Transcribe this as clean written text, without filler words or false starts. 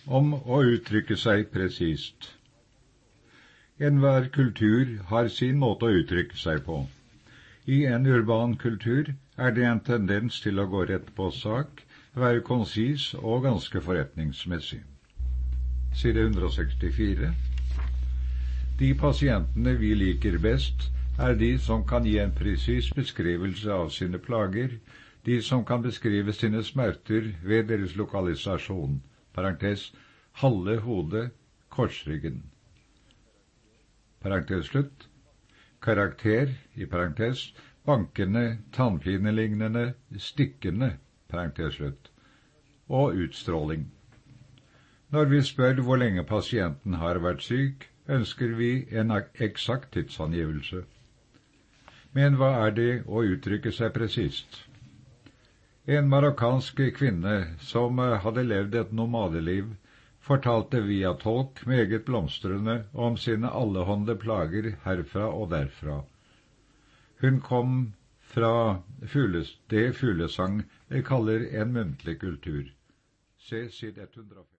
om å uttrykke seg presist. Enhver kultur har sin måte å uttrykke seg på. I en urban kultur er det en tendens til å gå rett på sak, være konsis og ganske forretningsmessig. Side 164. De pasientene vi liker best, er de som kan gi en presis beskrivelse av sine plager, de som kan beskrive sine smerter ved deres lokalisasjon, parentes, halve hodet, korsryggen. Parentes slutt. Karakter, i parentes, bankende, tannpinelignende, stikkende, parentes slutt. Og utstråling. Når vi spør hvor lenge pasienten har vært syk, ønsker vi en eksakt tidsangivelse. Men hva er det å uttrykke seg presist? En marokkansk kvinne som hadde levd et nomadeliv, fortalte via tolk meget blomstrende om sine allehånde plager herfra og derfra. Hun kom fra det fuglesang kaller en muntlig kultur. Se side 105.